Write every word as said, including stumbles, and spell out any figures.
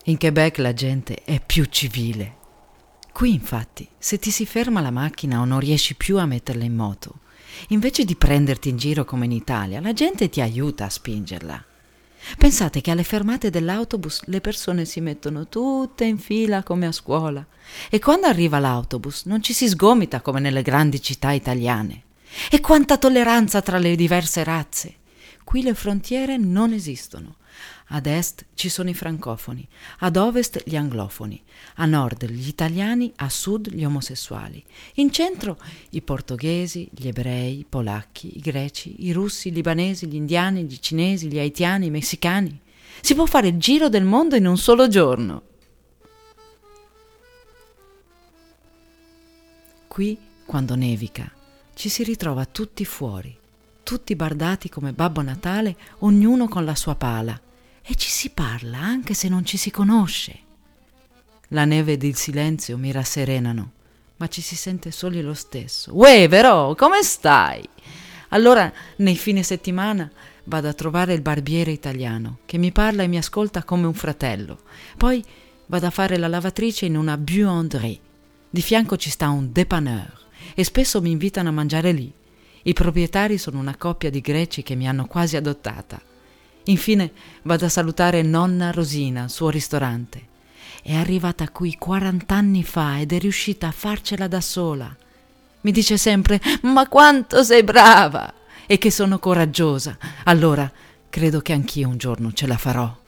In Quebec la gente è più civile. Qui infatti, se ti si ferma la macchina o non riesci più a metterla in moto, invece di prenderti in giro come in Italia, la gente ti aiuta a spingerla. Pensate che alle fermate dell'autobus le persone si mettono tutte in fila come a scuola e quando arriva l'autobus non ci si sgomita come nelle grandi città italiane. E quanta tolleranza tra le diverse razze! Qui le frontiere non esistono. Ad est ci sono i francofoni, ad ovest gli anglofoni, a nord gli italiani, a sud gli omosessuali, in centro i portoghesi, gli ebrei, i polacchi, i greci, i russi, i libanesi, gli indiani, gli cinesi, gli haitiani, i messicani. Si può fare il giro del mondo in un solo giorno. Qui, quando nevica, ci si ritrova tutti fuori, tutti bardati come Babbo Natale, ognuno con la sua pala, e ci si parla anche se non ci si conosce. La neve ed il silenzio mi rasserenano, ma ci si sente soli lo stesso. Uè, Verò, come stai? Allora, nei fine settimana, vado a trovare il barbiere italiano, che mi parla e mi ascolta come un fratello. Poi vado a fare la lavatrice in una buanderie. Di fianco ci sta un dépanneur e spesso mi invitano a mangiare lì. I proprietari sono una coppia di greci che mi hanno quasi adottata. Infine vado a salutare nonna Rosina al suo ristorante. È arrivata qui quarant'anni fa ed è riuscita a farcela da sola. Mi dice sempre: ma quanto sei brava! E che sono coraggiosa. Allora credo che anch'io un giorno ce la farò.